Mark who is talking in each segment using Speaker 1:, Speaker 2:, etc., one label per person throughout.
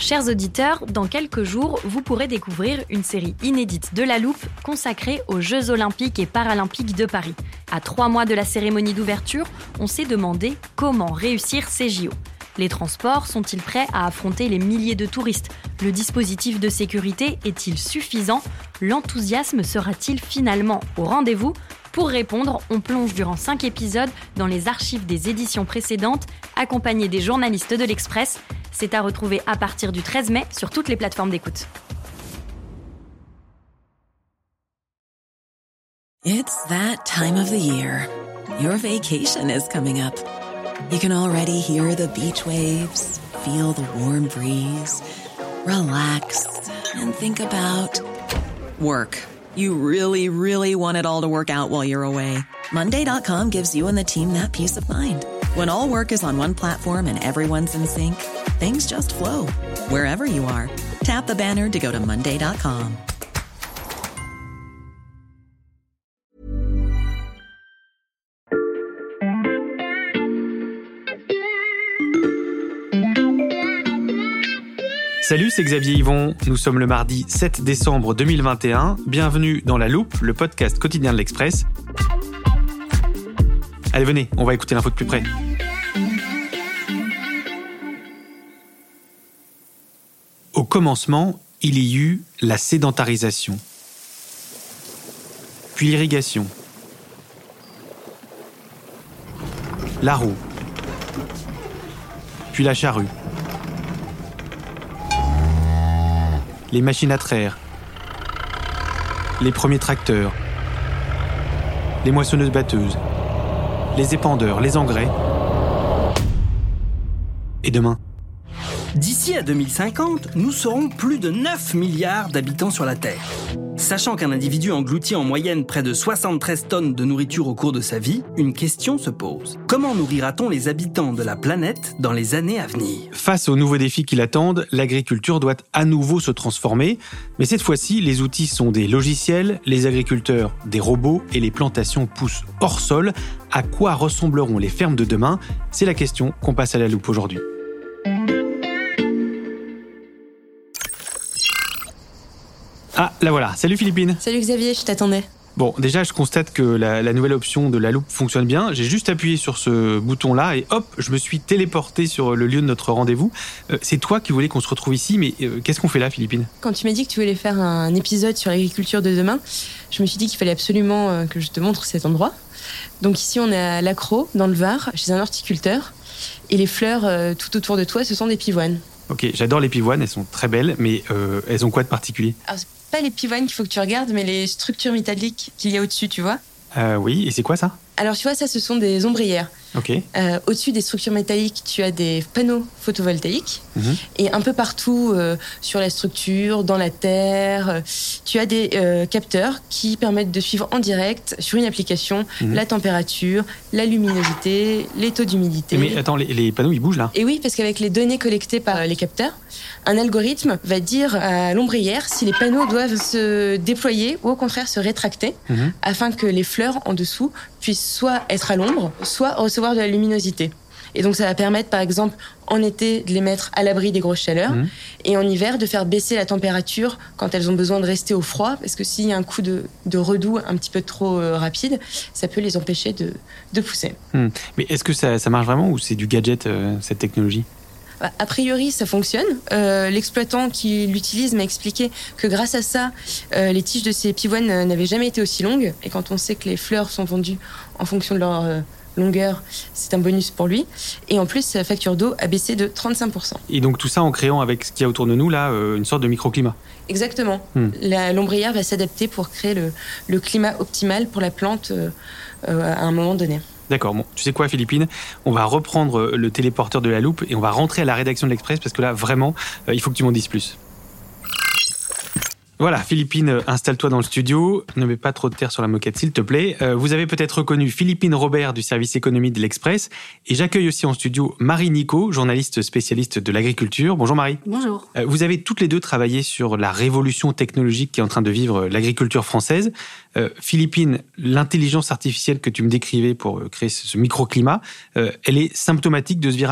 Speaker 1: Chers auditeurs, dans quelques jours, vous pourrez découvrir une série inédite de La Loupe consacrée aux Jeux Olympiques et Paralympiques de Paris. À 3 mois de la cérémonie d'ouverture, on s'est demandé comment réussir ces JO. Les transports sont-ils prêts à affronter les milliers de touristes ? Le dispositif de sécurité est-il suffisant ? L'enthousiasme sera-t-il finalement au rendez-vous ? Pour répondre, on plonge durant 5 épisodes dans les archives des éditions précédentes, accompagnés des journalistes de l'Express. C'est à retrouver à partir du 13 mai sur toutes les plateformes d'écoute.
Speaker 2: It's that time of the year. Your vacation is coming up. You can already hear the beach waves, feel the warm breeze, relax, and think about work. You really, really want it all to work out while you're away. Monday.com gives you and the team that peace of mind. When all work is on one platform and everyone's in sync, things just flow. Wherever you are, tap the banner to go to Monday.com.
Speaker 3: Salut, c'est Xavier Yvon. Nous sommes le mardi 7 décembre 2021. Bienvenue dans La Loupe, le podcast quotidien de l'Express. Allez, venez, on va écouter l'info de plus près. Au commencement, il y eut la sédentarisation, puis l'irrigation, la roue, puis la charrue, les machines à traire, les premiers tracteurs, les moissonneuses-batteuses, les épandeurs, les engrais. Et demain ?
Speaker 4: D'ici à 2050, nous serons plus de 9 milliards d'habitants sur la Terre. Sachant qu'un individu engloutit en moyenne près de 73 tonnes de nourriture au cours de sa vie, une question se pose. Comment nourrira-t-on les habitants de la planète dans les années à venir ?
Speaker 3: Face aux nouveaux défis qui l'attendent, l'agriculture doit à nouveau se transformer. Mais cette fois-ci, les outils sont des logiciels, les agriculteurs des robots et les plantations poussent hors sol. À quoi ressembleront les fermes de demain ? C'est la question qu'on passe à la loupe aujourd'hui. Ah, la voilà. Salut Philippine.
Speaker 5: Salut Xavier, je t'attendais.
Speaker 3: Bon, déjà, je constate que la nouvelle option de la loupe fonctionne bien. J'ai juste appuyé sur ce bouton-là et hop, je me suis téléporté sur le lieu de notre rendez-vous. C'est toi qui voulais qu'on se retrouve ici, mais qu'est-ce qu'on fait là, Philippine ?
Speaker 5: Quand tu m'as dit que tu voulais faire un épisode sur l'agriculture de demain, je me suis dit qu'il fallait absolument que je te montre cet endroit. Donc ici, on est à Lacros, dans le Var, chez un horticulteur. Et les fleurs tout autour de toi, ce sont des pivoines.
Speaker 3: Ok, j'adore les pivoines, elles sont très belles, mais elles ont quoi de particulier ?
Speaker 5: Alors, c'est pas les pivoines qu'il faut que tu regardes, mais les structures métalliques qu'il y a au-dessus, tu vois ?
Speaker 3: Oui, et c'est quoi ça ?
Speaker 5: Alors, tu vois, ça, ce sont des ombrières.
Speaker 3: Ok.
Speaker 5: Au-dessus des structures métalliques, tu as des panneaux photovoltaïques. Et un peu partout sur la structure, dans la terre, tu as des capteurs qui permettent de suivre en direct, sur une application, la température, la luminosité, les taux d'humidité.
Speaker 3: Mais attends, les panneaux, ils bougent là ?
Speaker 5: Et oui, parce qu'avec les données collectées par les capteurs, un algorithme va dire à l'ombrière si les panneaux doivent se déployer ou au contraire se rétracter, afin que les fleurs en dessous puissent soit être à l'ombre, soit recevoir de la luminosité. Et donc ça va permettre, par exemple, en été, de les mettre à l'abri des grosses chaleurs, et en hiver, de faire baisser la température quand elles ont besoin de rester au froid, parce que s'il y a un coup de redoux un petit peu trop rapide, ça peut les empêcher de pousser.
Speaker 3: Mais est-ce que ça marche vraiment ou c'est du gadget, cette technologie ?
Speaker 5: A priori, ça fonctionne. L'exploitant qui l'utilise m'a expliqué que grâce à ça, les tiges de ces pivoines n'avaient jamais été aussi longues. Et quand on sait que les fleurs sont vendues en fonction de leur longueur, c'est un bonus pour lui. Et en plus, sa facture d'eau a baissé de 35%.
Speaker 3: Et donc tout ça en créant avec ce qu'il y a autour de nous, là, une sorte de microclimat.
Speaker 5: Exactement. L'ombrière va s'adapter pour créer le climat optimal pour la plante à un moment donné.
Speaker 3: D'accord, bon, tu sais quoi Philippine ? On va reprendre le téléporteur de la loupe et on va rentrer à la rédaction de l'Express parce que là, vraiment, il faut que tu m'en dises plus. Voilà, Philippine, installe-toi dans le studio. Ne mets pas trop de terre sur la moquette, s'il te plaît. Vous avez peut-être reconnu Philippine Robert du service économie de l'Express. Et j'accueille aussi en studio Marie Nicot, journaliste spécialiste de l'agriculture. Bonjour Marie.
Speaker 6: Bonjour.
Speaker 3: Vous avez toutes les deux travaillé sur la révolution technologique qui est en train de vivre l'agriculture française. Philippine, l'intelligence artificielle que tu me décrivais pour créer ce microclimat, elle est symptomatique de ce virage ?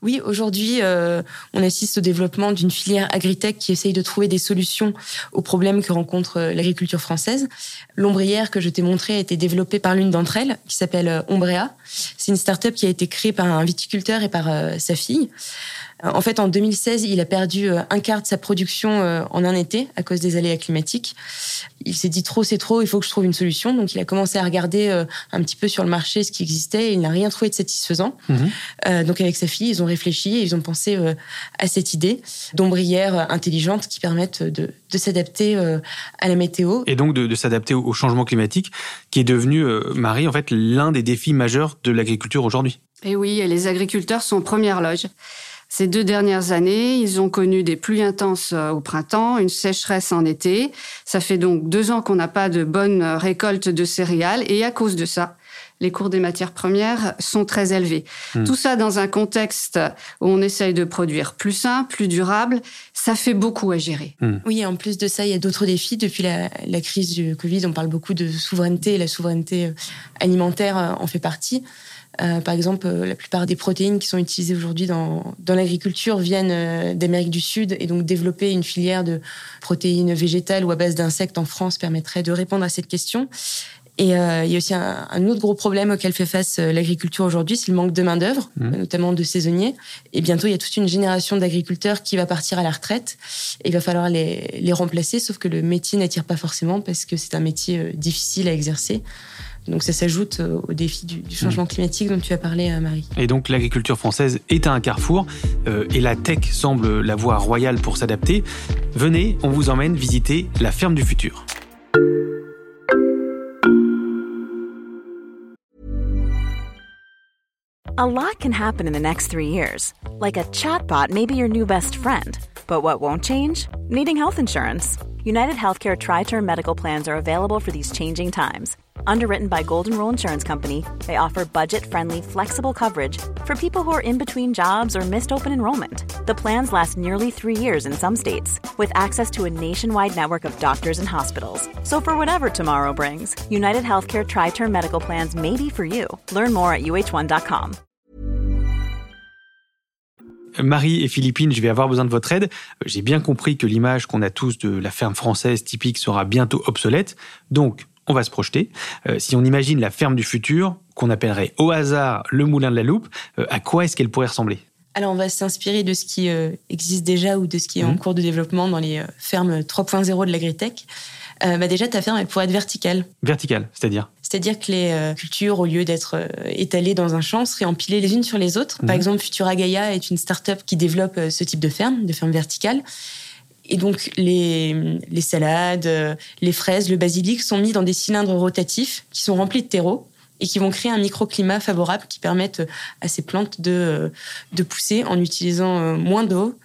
Speaker 5: Oui, aujourd'hui, on assiste au développement d'une filière agritech qui essaye de trouver des solutions aux problèmes que rencontre l'agriculture française. L'ombrière que je t'ai montrée a été développée par l'une d'entre elles, qui s'appelle Ombrea. C'est une start-up qui a été créée par un viticulteur et par sa fille. En fait, en 2016, il a perdu un quart de sa production en un été à cause des aléas climatiques. Il s'est dit trop, c'est trop, il faut que je trouve une solution. Donc, il a commencé à regarder un petit peu sur le marché ce qui existait et il n'a rien trouvé de satisfaisant. Donc, avec sa fille, ils ont réfléchi et ils ont pensé à cette idée d'ombrières intelligentes qui permettent de s'adapter à la météo.
Speaker 3: Et donc de s'adapter au changement climatique qui est devenu, Marie, en fait, l'un des défis majeurs de l'agriculture aujourd'hui.
Speaker 6: Et oui, et les agriculteurs sont en première loge. Ces 2 dernières années, ils ont connu des pluies intenses au printemps, une sécheresse en été. Ça fait donc 2 ans qu'on n'a pas de bonne récolte de céréales. Et à cause de ça, les cours des matières premières sont très élevés. Tout ça dans un contexte où on essaye de produire plus sain, plus durable. Ça fait beaucoup à gérer.
Speaker 5: Oui, et en plus de ça, il y a d'autres défis. Depuis la crise du Covid, on parle beaucoup de souveraineté. Et la souveraineté alimentaire en fait partie. Par exemple, la plupart des protéines qui sont utilisées aujourd'hui dans l'agriculture viennent d'Amérique du Sud. Et donc, développer une filière de protéines végétales ou à base d'insectes en France permettrait de répondre à cette question. Et il y a aussi un autre gros problème auquel fait face l'agriculture aujourd'hui, c'est le manque de main-d'œuvre, notamment de saisonniers. Et bientôt, il y a toute une génération d'agriculteurs qui va partir à la retraite. Et il va falloir les remplacer, sauf que le métier n'attire pas forcément parce que c'est un métier difficile à exercer. Donc ça s'ajoute au défi du changement climatique dont tu as parlé, Marie.
Speaker 3: Et donc l'agriculture française est à un carrefour et la tech semble la voie royale pour s'adapter. Venez, on vous emmène visiter la ferme du futur.
Speaker 7: A lot can happen in the next 3 years. Like a chatbot may be your new best friend. But what won't change? Needing health insurance. United Healthcare Tri-Term Medical Plans are available for these changing times. Underwritten by Golden Rule Insurance Company, they offer budget-friendly, flexible coverage for people who are in between jobs or missed open enrollment. The plans last nearly 3 years in some states, with access to a nationwide network of doctors and hospitals. So for whatever tomorrow brings, United Healthcare Tri-Term Medical Plans may be for you. Learn more at uh1.com.
Speaker 3: Marie et Philippine, je vais avoir besoin de votre aide. J'ai bien compris que l'image qu'on a tous de la ferme française typique sera bientôt obsolète. Donc, on va se projeter. Si on imagine la ferme du futur, qu'on appellerait au hasard le moulin de la loupe, à quoi est-ce qu'elle pourrait ressembler ?
Speaker 5: Alors, on va s'inspirer de ce qui existe déjà ou de ce qui est en cours de développement dans les fermes 3.0 de l'agritech. Déjà, ta ferme, elle pourrait être verticale.
Speaker 3: Verticale, c'est-à-dire ?
Speaker 5: C'est-à-dire que les cultures, au lieu d'être étalées dans un champ, seraient empilées les unes sur les autres. Par exemple, Futura Gaia est une start-up qui développe ce type de ferme verticale. Et donc, les salades, les fraises, le basilic sont mis dans des cylindres rotatifs qui sont remplis de terreau et qui vont créer un microclimat favorable qui permettent à ces plantes de pousser en utilisant moins d'eau,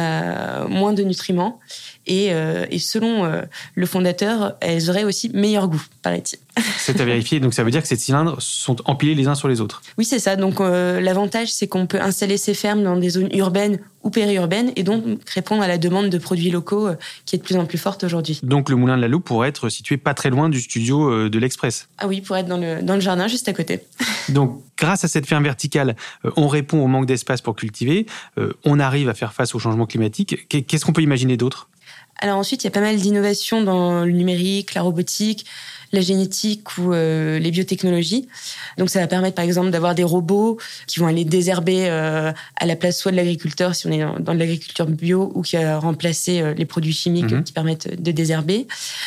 Speaker 5: moins de nutriments. Et selon le fondateur, elles auraient aussi meilleur goût, paraît-il.
Speaker 3: C'est à vérifier. Donc ça veut dire que ces cylindres sont empilés les uns sur les autres.
Speaker 5: Oui, c'est ça. Donc l'avantage, c'est qu'on peut installer ces fermes dans des zones urbaines ou périurbaines et donc répondre à la demande de produits locaux qui est de plus en plus forte aujourd'hui.
Speaker 3: Donc le moulin de la loupe pourrait être situé pas très loin du studio de l'Express.
Speaker 5: Ah oui, pour être dans le jardin juste à côté.
Speaker 3: Donc grâce à cette ferme verticale, on répond au manque d'espace pour cultiver, on arrive à faire face au changement climatique. Qu'est-ce qu'on peut imaginer d'autre ?
Speaker 5: Alors ensuite, il y a pas mal d'innovations dans le numérique, la robotique, la génétique ou les biotechnologies. Donc ça va permettre par exemple d'avoir des robots qui vont aller désherber à la place soit de l'agriculteur si on est dans de l'agriculture bio ou qui va remplacer les produits chimiques qui permettent de désherber.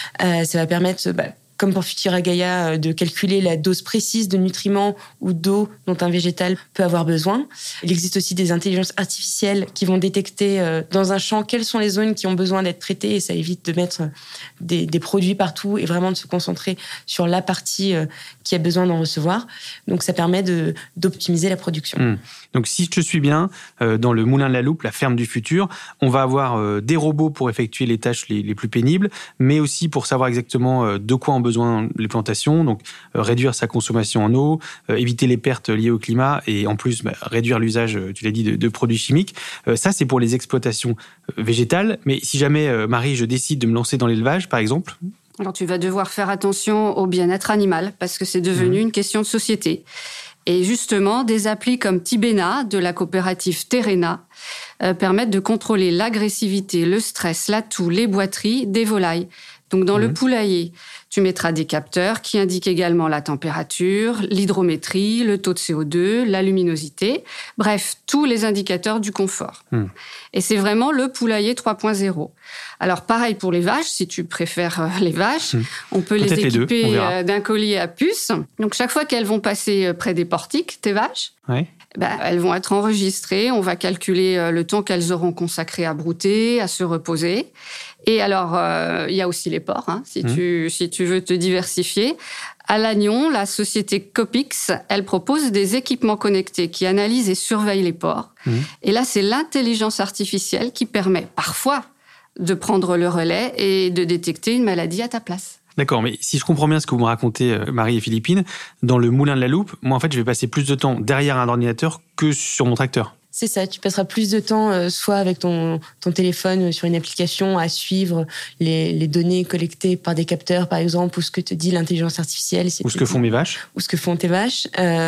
Speaker 5: Ça va permettre... comme pour Futura Gaia, de calculer la dose précise de nutriments ou d'eau dont un végétal peut avoir besoin. Il existe aussi des intelligences artificielles qui vont détecter dans un champ quelles sont les zones qui ont besoin d'être traitées et ça évite de mettre des produits partout et vraiment de se concentrer sur la partie qui a besoin d'en recevoir. Donc ça permet d'optimiser la production.
Speaker 3: Donc si je suis bien, dans le moulin de la loupe, la ferme du futur, on va avoir des robots pour effectuer les tâches les plus pénibles, mais aussi pour savoir exactement de quoi ont besoin les plantations, donc réduire sa consommation en eau, éviter les pertes liées au climat et en plus réduire l'usage, tu l'as dit, de produits chimiques. Ça, c'est pour les exploitations végétales. Mais si jamais, Marie, je décide de me lancer dans l'élevage, par exemple...
Speaker 6: Alors tu vas devoir faire attention au bien-être animal parce que c'est devenu une question de société. Et justement, des applis comme Tibena, de la coopérative Terrena, permettent de contrôler l'agressivité, le stress, la toux, les boiteries des volailles. Donc dans le poulailler, tu mettras des capteurs qui indiquent également la température, l'hydrométrie, le taux de CO2, la luminosité, bref, tous les indicateurs du confort. Et c'est vraiment le poulailler 3.0. Alors pareil pour les vaches, si tu préfères les vaches, on peut les équiper d'un collier à puce. Donc chaque fois qu'elles vont passer près des portiques, tes vaches, elles vont être enregistrées, on va calculer le temps qu'elles auront consacré à brouter, à se reposer. Et alors, il y a aussi les porcs, si tu veux te diversifier. À Lannion, la société Copix, elle propose des équipements connectés qui analysent et surveillent les porcs. Et là, c'est l'intelligence artificielle qui permet parfois de prendre le relais et de détecter une maladie à ta place.
Speaker 3: D'accord, mais si je comprends bien ce que vous me racontez, Marie et Philippine, dans le moulin de la loupe, moi en fait je vais passer plus de temps derrière un ordinateur que sur mon tracteur.
Speaker 5: C'est ça, tu passeras plus de temps soit avec ton téléphone sur une application à suivre les données collectées par des capteurs, par exemple, ou ce que te dit l'intelligence artificielle.
Speaker 3: Ou ce que font mes vaches.
Speaker 5: Ou ce que font tes vaches.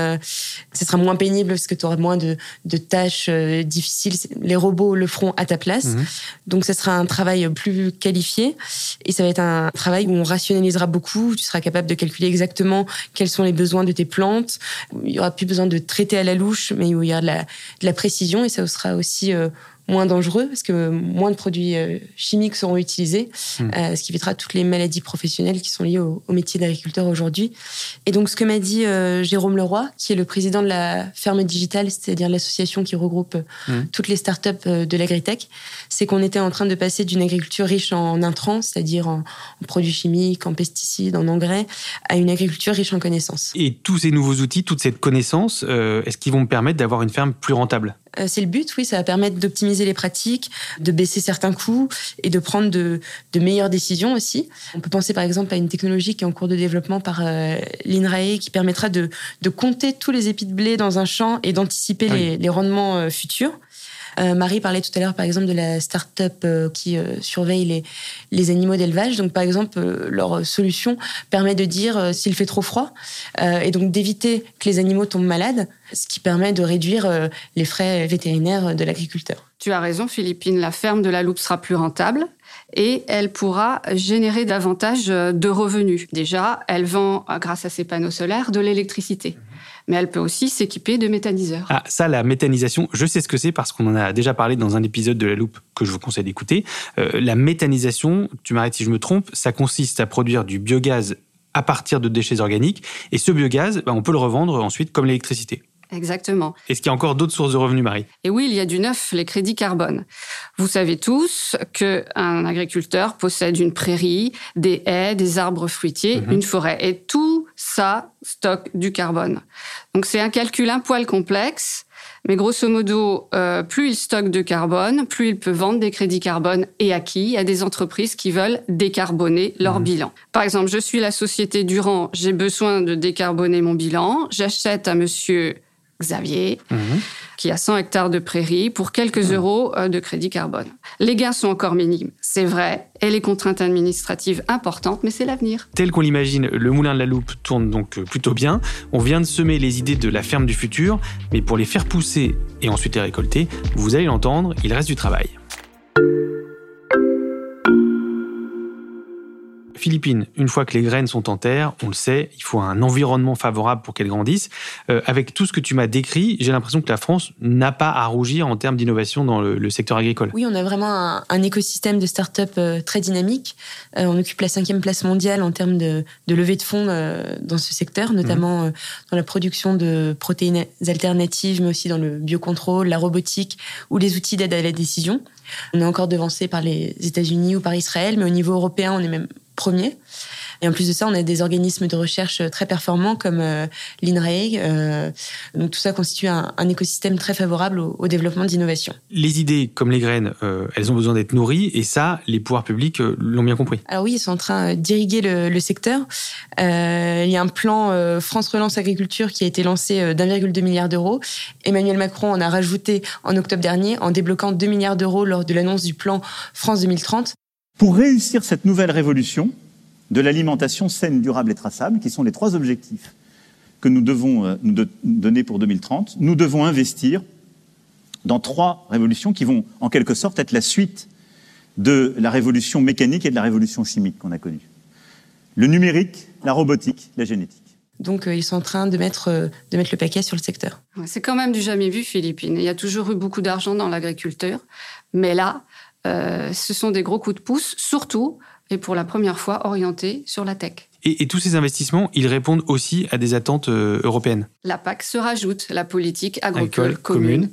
Speaker 5: Ce sera moins pénible parce que tu auras moins de tâches difficiles. Les robots le feront à ta place. Donc, ce sera un travail plus qualifié. Et ça va être un travail où on rationalisera beaucoup. Tu seras capable de calculer exactement quels sont les besoins de tes plantes. Il n'y aura plus besoin de traiter à la louche, mais où il y a de la précision. Et ça sera aussi moins dangereux parce que moins de produits chimiques seront utilisés, ce qui évitera toutes les maladies professionnelles qui sont liées au métier d'agriculteur aujourd'hui. Et donc, ce que m'a dit Jérôme Leroy, qui est le président de la Ferme Digitale, c'est-à-dire l'association qui regroupe toutes les startups de l'agritech, c'est qu'on était en train de passer d'une agriculture riche en intrants, c'est-à-dire en produits chimiques, en pesticides, en engrais, à une agriculture riche en connaissances.
Speaker 3: Et tous ces nouveaux outils, toute cette connaissance, est-ce qu'ils vont me permettre d'avoir une ferme plus rentable ?
Speaker 5: C'est le but, oui, ça va permettre d'optimiser les pratiques, de baisser certains coûts et de prendre de meilleures décisions aussi. On peut penser par exemple à une technologie qui est en cours de développement par l'INRAE qui permettra de compter tous les épis de blé dans un champ et d'anticiper les rendements futurs. Marie parlait tout à l'heure, par exemple, de la start-up qui surveille les animaux d'élevage. Donc, par exemple, leur solution permet de dire s'il fait trop froid et donc d'éviter que les animaux tombent malades, ce qui permet de réduire les frais vétérinaires de l'agriculteur.
Speaker 6: Tu as raison, Philippine. La ferme de la loupe sera plus rentable et elle pourra générer davantage de revenus. Déjà, elle vend, grâce à ses panneaux solaires, de l'électricité. Mais elle peut aussi s'équiper de méthaniseurs.
Speaker 3: Ah, ça, la méthanisation, je sais ce que c'est parce qu'on en a déjà parlé dans un épisode de La Loupe que je vous conseille d'écouter. La méthanisation, tu m'arrêtes si je me trompe, ça consiste à produire du biogaz à partir de déchets organiques. Et ce biogaz, on peut le revendre ensuite comme l'électricité.
Speaker 6: Exactement.
Speaker 3: Est-ce qu'il y a encore d'autres sources de revenus, Marie ?
Speaker 6: Et oui, il y a du neuf, les crédits carbone. Vous savez tous qu'un agriculteur possède une prairie, des haies, des arbres fruitiers, une forêt. Et tout ça stocke du carbone. Donc c'est un calcul un poil complexe, mais grosso modo, plus il stocke de carbone, plus il peut vendre des crédits carbone et acquis à des entreprises qui veulent décarboner leur bilan. Par exemple, je suis la société Durand, j'ai besoin de décarboner mon bilan, j'achète à monsieur Xavier, qui a 100 hectares de prairies, pour quelques euros de crédit carbone. Les gains sont encore minimes, c'est vrai, et les contraintes administratives importantes, mais c'est l'avenir.
Speaker 3: Tel qu'on l'imagine, le moulin de la loupe tourne donc plutôt bien. On vient de semer les idées de la ferme du futur, mais pour les faire pousser et ensuite les récolter, vous allez l'entendre, il reste du travail. Philippine, une fois que les graines sont en terre, on le sait, il faut un environnement favorable pour qu'elles grandissent. Avec tout ce que tu m'as décrit, j'ai l'impression que la France n'a pas à rougir en termes d'innovation dans le secteur agricole.
Speaker 5: Oui, on a vraiment un écosystème de start-up très dynamique. On occupe la 5e place mondiale en termes de levée de fonds dans ce secteur, notamment dans la production de protéines alternatives, mais aussi dans le biocontrôle, la robotique ou les outils d'aide à la décision. On est encore devancé par les États-Unis ou par Israël, mais au niveau européen, on est même premier. Et en plus de ça, on a des organismes de recherche très performants comme l'INRAE. Donc tout ça constitue un écosystème très favorable au développement d'innovation.
Speaker 3: Les idées, comme les graines, elles ont besoin d'être nourries et ça, les pouvoirs publics l'ont bien compris.
Speaker 5: Alors oui, ils sont en train d'irriguer le secteur. Il y a un plan France Relance Agriculture qui a été lancé d'1,2 milliard d'euros. Emmanuel Macron en a rajouté en octobre dernier en débloquant 2 milliards d'euros lors de l'annonce du plan France 2030.
Speaker 8: Pour réussir cette nouvelle révolution de l'alimentation saine, durable et traçable, qui sont les 3 objectifs que nous devons nous donner pour 2030, nous devons investir dans 3 révolutions qui vont, en quelque sorte, être la suite de la révolution mécanique et de la révolution chimique qu'on a connue. Le numérique, la robotique, la génétique.
Speaker 5: Donc, ils sont en train de mettre le paquet sur le secteur.
Speaker 6: C'est quand même du jamais vu, Philippines. Il y a toujours eu beaucoup d'argent dans l'agriculture. Mais là, ce sont des gros coups de pouce, surtout, et pour la première fois, orientés sur la tech.
Speaker 3: Et tous ces investissements, ils répondent aussi à des attentes européennes.
Speaker 6: La PAC se rajoute, la politique agricole commune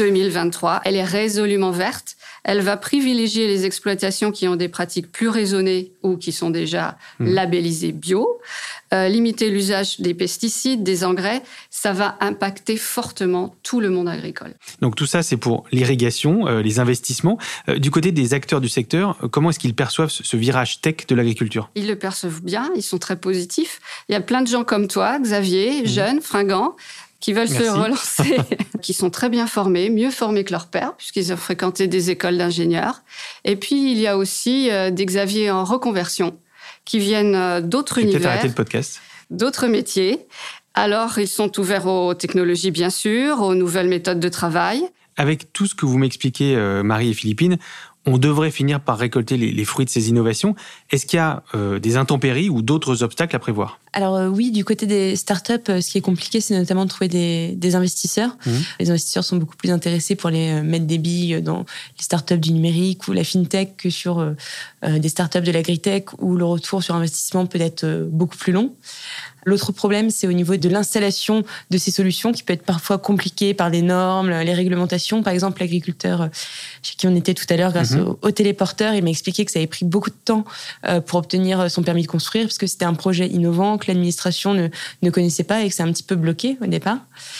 Speaker 6: 2023. Elle est résolument verte. Elle va privilégier les exploitations qui ont des pratiques plus raisonnées ou qui sont déjà labellisées bio. Limiter l'usage des pesticides, des engrais, ça va impacter fortement tout le monde agricole.
Speaker 3: Donc tout ça, c'est pour l'irrigation, les investissements. Du côté des acteurs du secteur, comment est-ce qu'ils perçoivent ce virage tech de l'agriculture ?
Speaker 6: Ils le perçoivent bien, ils sont très positifs. Il y a plein de gens comme toi, Xavier, jeunes, fringants, qui veulent se relancer, qui sont très bien formés, mieux formés que leurs pères, puisqu'ils ont fréquenté des écoles d'ingénieurs. Et puis, il y a aussi des Xavier en reconversion, qui viennent d'autres univers,
Speaker 3: peut-être arrêter le podcast.
Speaker 6: D'autres métiers. Alors, ils sont ouverts aux technologies, bien sûr, aux nouvelles méthodes de travail.
Speaker 3: Avec tout ce que vous m'expliquez, Marie et Philippine, on devrait finir par récolter les fruits de ces innovations. Est-ce qu'il y a des intempéries ou d'autres obstacles à prévoir ?
Speaker 5: Alors oui, du côté des startups, ce qui est compliqué, c'est notamment de trouver des investisseurs. Les investisseurs sont beaucoup plus intéressés pour les mettre des billes dans les startups du numérique ou la fintech que sur des startups de l'agritech où le retour sur investissement peut être beaucoup plus long. L'autre problème, c'est au niveau de l'installation de ces solutions qui peut être parfois compliquée par des normes, les réglementations. Par exemple, l'agriculteur chez qui on était tout à l'heure grâce au téléporteur, il m'a expliqué que ça avait pris beaucoup de temps pour obtenir son permis de construire parce que c'était un projet innovant que l'administration ne connaissait pas et que c'est un petit peu bloqué au départ.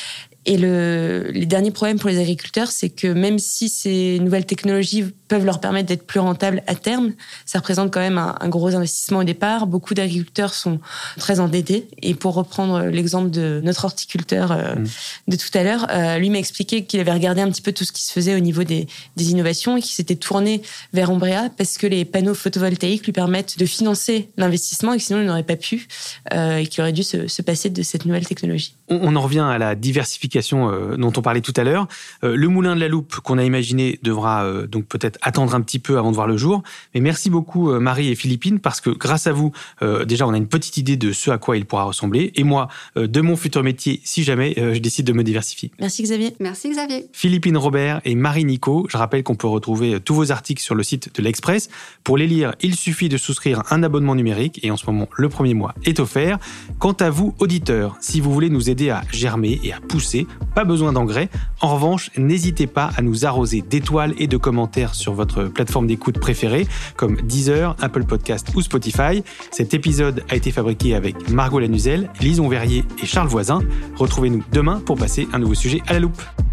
Speaker 5: Et les derniers problèmes pour les agriculteurs, c'est que même si ces nouvelles technologies peuvent leur permettre d'être plus rentables à terme, ça représente quand même un gros investissement au départ. Beaucoup d'agriculteurs sont très endettés. Et pour reprendre l'exemple de notre horticulteur de tout à l'heure, lui m'a expliqué qu'il avait regardé un petit peu tout ce qui se faisait au niveau des innovations et qu'il s'était tourné vers Ombrea parce que les panneaux photovoltaïques lui permettent de financer l'investissement et que sinon il n'aurait pas pu et qu'il aurait dû se passer de cette nouvelle technologie.
Speaker 3: On en revient à la diversification dont on parlait tout à l'heure. Le moulin de la loupe qu'on a imaginé devra donc peut-être attendre un petit peu avant de voir le jour. Mais merci beaucoup Marie et Philippine parce que grâce à vous, déjà on a une petite idée de ce à quoi il pourra ressembler. Et moi, de mon futur métier, si jamais je décide de me diversifier.
Speaker 5: Merci Xavier.
Speaker 6: Merci Xavier.
Speaker 3: Philippine Robert et Marie Nicot, je rappelle qu'on peut retrouver tous vos articles sur le site de l'Express. Pour les lire, il suffit de souscrire un abonnement numérique et en ce moment, le premier mois est offert. Quant à vous, auditeurs, si vous voulez nous aider à germer et à pousser, pas besoin d'engrais. En revanche, n'hésitez pas à nous arroser d'étoiles et de commentaires sur votre plateforme d'écoute préférée, comme Deezer, Apple Podcast ou Spotify. Cet épisode a été fabriqué avec Margot Lanuzel, Lison Verrier et Charles Voisin. Retrouvez-nous demain pour passer un nouveau sujet à la loupe.